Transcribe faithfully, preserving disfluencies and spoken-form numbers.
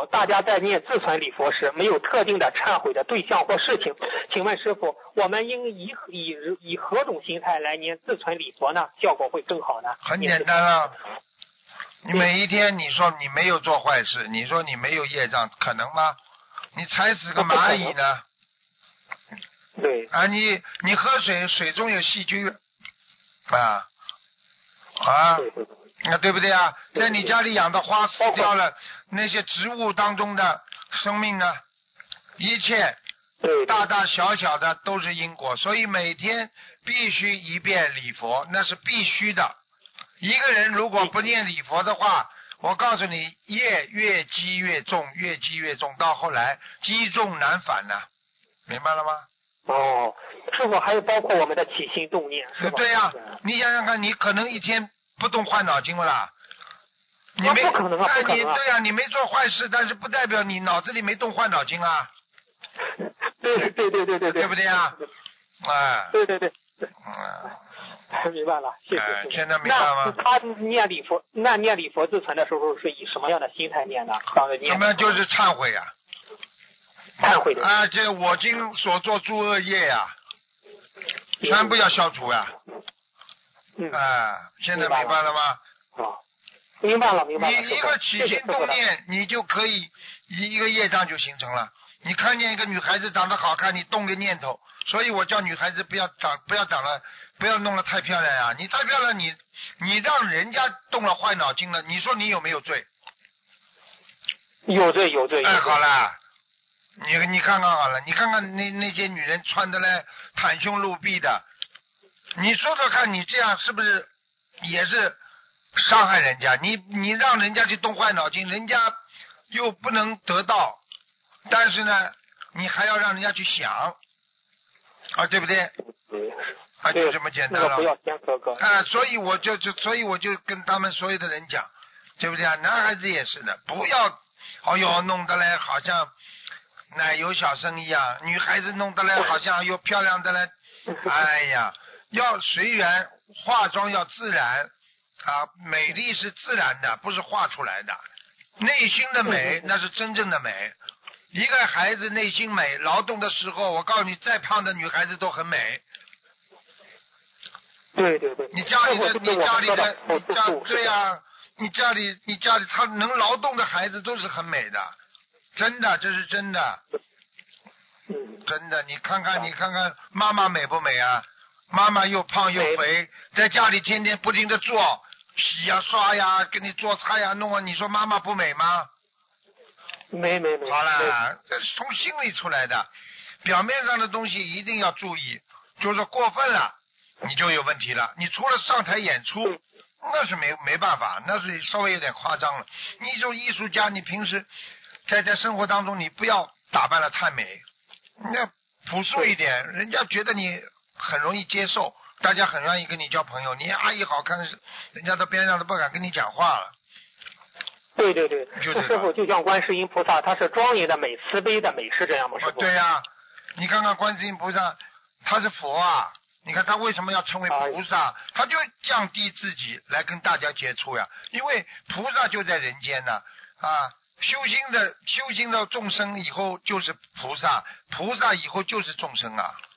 傅，大家在念自存礼佛时没有特定的忏悔的对象或事情，请问师傅，我们应以以以何种心态来念自存礼佛呢？效果会更好呢？ 很简单啊，你每一天你说你没有做坏事，你说你没有业障，可能吗？你踩死个蚂蚁呢？ 对啊，你你喝水，水中有细菌啊啊，那对不对啊？在你家里养的花死掉了，那些植物当中的生命呢？一切大大小小的都是因果，所以每天必须一遍礼佛，那是必须的。一个人如果不念礼佛的话，我告诉你，业越积越重，越积越重，到后来积重难返呢、啊，明白了吗？ 哦，师傅，还有包括我们的起心动念，是吧？ 对呀、啊，你想想看，你可能一天不动换脑筋了啦。你没， 不可能啊， 哎， 不可能啊！ 你对呀、啊，你没做坏事，但是不代表你脑子里没动换脑筋啊。 对对对对对对， 对不对啊？哎， 对对对， 嗯， 明白了，谢谢。 哎，现在明白吗？ 那他念礼佛，那念礼佛自存的时候是以什么样的心态念呢？当着念什么就是忏悔呀、 啊？忏悔的啊，这我今所做诸恶业呀、啊，全部要消除呀、啊。 嗯。 哎，现在明白了吗？ 啊，明白了，明白了。 你一个起心动念，你就可以一一个业障就形成了。你看见一个女孩子长得好看，你动个念头，所以我叫女孩子不要长，不要长了，不要弄得太漂亮呀、啊。你太漂亮，你你让人家动了坏脑筋了，你说你有没有罪？ 有罪，有罪。 哎，好了，你你看看好了，你看看那那些女人穿的嘞袒胸露臂的，你说说看，你这样是不是也是伤害人家？你你让人家去动坏脑筋，人家又不能得到。但是呢，你还要让人家去想，啊，对不对？ 对， 啊，就这么简单了。 那个不要先哥哥。 啊，所以我就就所以我就跟他们所有的人讲，对不对啊？男孩子也是的，不要，哎呦，弄得来好像奶油小生一样，女孩子弄得来好像又漂亮的来，哎呀，要随缘，化妆要自然啊，美丽是自然的，不是画出来的，内心的美那是真正的美。一个孩子内心美，劳动的时候，我告诉你，再胖的女孩子都很美。 对对对。 你家里的，你家里的，你家对呀、啊，你家里，你家里他能劳动的孩子都是很美的，真的，这是真的。 嗯。 真的，你看看，你看看，妈妈美不美啊？妈妈又胖又肥，在家里天天不停的做，洗呀、刷呀，给你做菜呀、弄啊，你说妈妈不美吗？ 没没没。 好了，这是从心里出来的，表面上的东西一定要注意，就是过分了，你就有问题了。你除了上台演出，那是没没办法，那是稍微有点夸张了。你这种艺术家，你平时在在生活当中，你不要打扮的太美，你要朴素一点，人家觉得你很容易接受，大家很愿意跟你交朋友。你阿姨好看，人家到边上都不敢跟你讲话了。 对对对， 就是师傅就像观世音菩萨，他是庄严的美、慈悲的美，是这样吗？师傅？ 对呀、啊，你看看观世音菩萨，他是佛啊，你看他为什么要成为菩萨？他就降低自己来跟大家接触呀，因为菩萨就在人间呢啊，修心的修心的众生以后就是菩萨，菩萨以后就是众生啊。